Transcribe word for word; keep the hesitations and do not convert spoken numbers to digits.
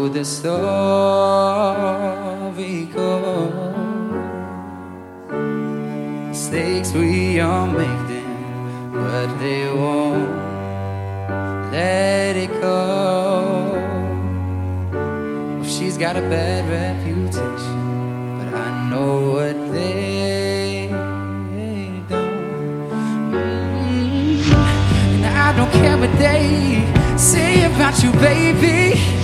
the story goes. Mistakes we all make them, but they won't let it go. Well, she's got a bad reputation, but I know what they don't. Mm-hmm. And I don't care what they say about you, baby.